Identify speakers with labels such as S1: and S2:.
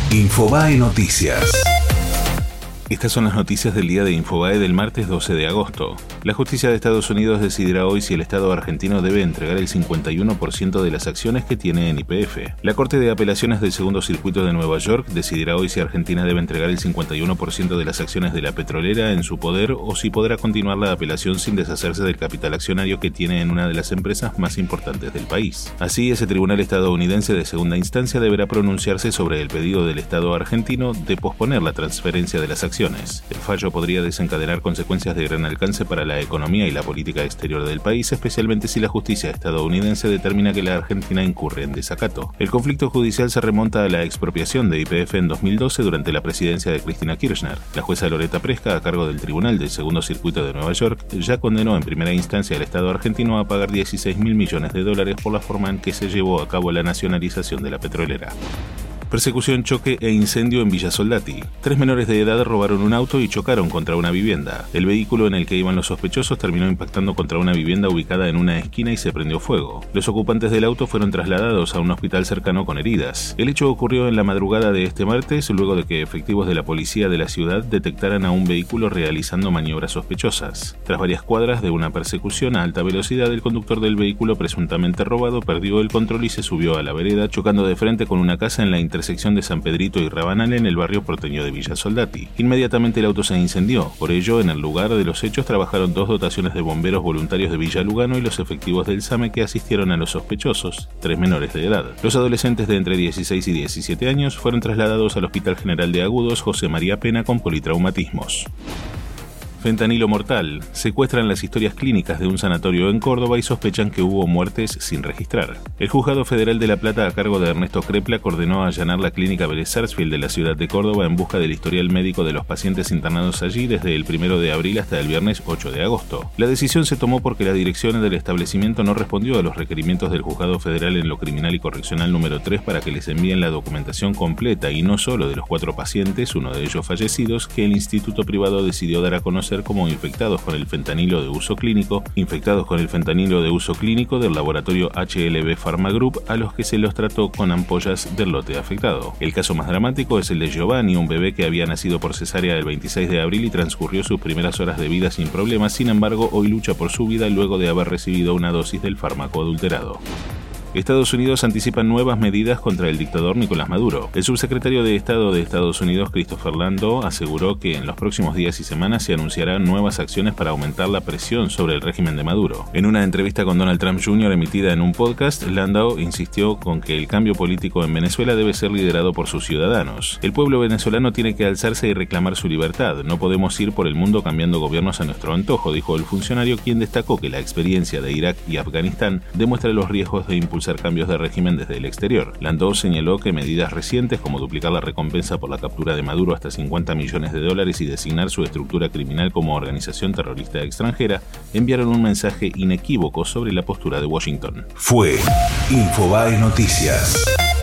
S1: Infobae Noticias.
S2: Estas son las noticias del día de Infobae del martes 12 de agosto. La justicia de Estados Unidos decidirá hoy si el Estado argentino debe entregar el 51% de las acciones que tiene en YPF. La Corte de Apelaciones del Segundo Circuito de Nueva York decidirá hoy si Argentina debe entregar el 51% de las acciones de la petrolera en su poder o si podrá continuar la apelación sin deshacerse del capital accionario que tiene en una de las empresas más importantes del país. Así, ese tribunal estadounidense de segunda instancia deberá pronunciarse sobre el pedido del Estado argentino de posponer la transferencia de las acciones. El fallo podría desencadenar consecuencias de gran alcance para la economía y la política exterior del país, especialmente si la justicia estadounidense determina que la Argentina incurre en desacato. El conflicto judicial se remonta a la expropiación de YPF en 2012 durante la presidencia de Cristina Kirchner. La jueza Loreta Presca, a cargo del Tribunal del Segundo Circuito de Nueva York, ya condenó en primera instancia al Estado argentino a pagar $16.000 millones por la forma en que se llevó a cabo la nacionalización de la petrolera. Persecución, choque e incendio en Villa Soldati. 3 menores de edad robaron un auto y chocaron contra una vivienda. El vehículo en el que iban los sospechosos terminó impactando contra una vivienda ubicada en una esquina y se prendió fuego. Los ocupantes del auto fueron trasladados a un hospital cercano con heridas. El hecho ocurrió en la madrugada de este martes, luego de que efectivos de la policía de la ciudad detectaran a un vehículo realizando maniobras sospechosas. Tras varias cuadras de una persecución a alta velocidad, el conductor del vehículo presuntamente robado perdió el control y se subió a la vereda, chocando de frente con una casa en la intersección de San Pedrito y Rabanal en el barrio porteño de Villa Soldati. Inmediatamente el auto se incendió. Por ello, en el lugar de los hechos trabajaron 2 dotaciones de bomberos voluntarios de Villa Lugano y los efectivos del SAME que asistieron a los sospechosos, 3 menores de edad. Los adolescentes de entre 16 y 17 años fueron trasladados al Hospital General de Agudos José María Pena con politraumatismos. Fentanilo mortal. Secuestran las historias clínicas de un sanatorio en Córdoba y sospechan que hubo muertes sin registrar. El Juzgado Federal de La Plata, a cargo de Ernesto Krepla, ordenó allanar la clínica Vélez Sarsfield de la ciudad de Córdoba en busca del historial médico de los pacientes internados allí desde el 1 de abril hasta el viernes 8 de agosto. La decisión se tomó porque la dirección del establecimiento no respondió a los requerimientos del Juzgado Federal en lo Criminal y Correccional número 3 para que les envíen la documentación completa y no solo de los 4 pacientes, uno de ellos fallecidos, que el instituto privado decidió dar a conocer como infectados con el fentanilo de uso clínico del laboratorio HLB Pharma Group, a los que se los trató con ampollas del lote afectado. El caso más dramático es el de Giovanni, un bebé que había nacido por cesárea el 26 de abril y transcurrió sus primeras horas de vida sin problemas. Sin embargo, hoy lucha por su vida luego de haber recibido una dosis del fármaco adulterado. Estados Unidos anticipa nuevas medidas contra el dictador Nicolás Maduro. El subsecretario de Estado de Estados Unidos, Christopher Landau, aseguró que en los próximos días y semanas se anunciarán nuevas acciones para aumentar la presión sobre el régimen de Maduro. En una entrevista con Donald Trump Jr. emitida en un podcast, Landau insistió con que el cambio político en Venezuela debe ser liderado por sus ciudadanos. El pueblo venezolano tiene que alzarse y reclamar su libertad. No podemos ir por el mundo cambiando gobiernos a nuestro antojo, dijo el funcionario, quien destacó que la experiencia de Irak y Afganistán demuestra los riesgos de impulsar cambios de régimen desde el exterior. Landau señaló que medidas recientes, como duplicar la recompensa por la captura de Maduro hasta $50 millones y designar su estructura criminal como organización terrorista extranjera, enviaron un mensaje inequívoco sobre la postura de Washington.
S1: Fue Infobae Noticias.